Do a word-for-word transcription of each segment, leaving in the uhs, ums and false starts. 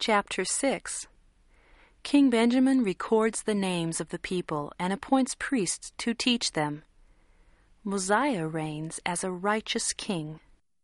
Chapter six. King Benjamin records the names of the people and appoints priests to teach them. Mosiah reigns as a righteous king.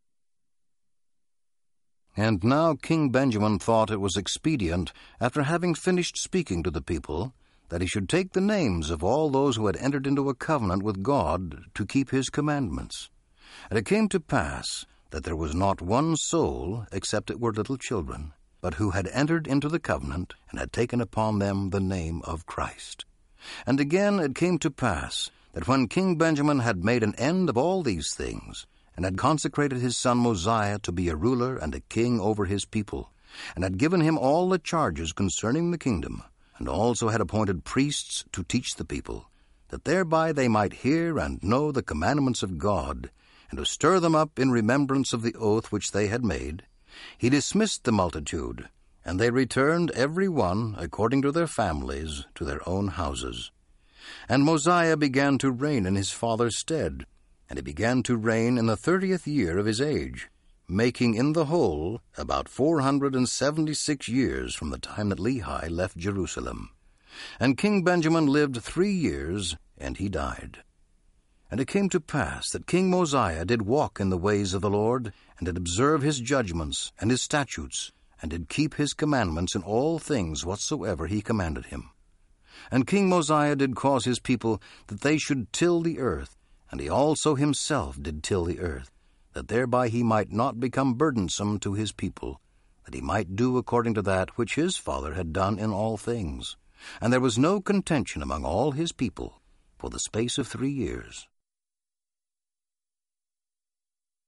And now King Benjamin thought it was expedient, after having finished speaking to the people, that he should take the names of all those who had entered into a covenant with God to keep his commandments. And it came to pass that there was not one soul, except it were little children, but who had entered into the covenant, and had taken upon them the name of Christ. And again it came to pass that when King Benjamin had made an end of all these things, and had consecrated his son Mosiah to be a ruler and a king over his people, and had given him all the charges concerning the kingdom, and also had appointed priests to teach the people, that thereby they might hear and know the commandments of God, and to stir them up in remembrance of the oath which they had made, he dismissed the multitude, and they returned every one, according to their families, to their own houses. And Mosiah began to reign in his father's stead, and he began to reign in the thirtieth year of his age, making in the whole about four hundred and seventy-six years from the time that Lehi left Jerusalem. And King Benjamin lived three years, and he died. And it came to pass that King Mosiah did walk in the ways of the Lord, and did observe his judgments and his statutes, and did keep his commandments in all things whatsoever he commanded him. And King Mosiah did cause his people that they should till the earth, and he also himself did till the earth, that thereby he might not become burdensome to his people, that he might do according to that which his father had done in all things. And there was no contention among all his people for the space of three years.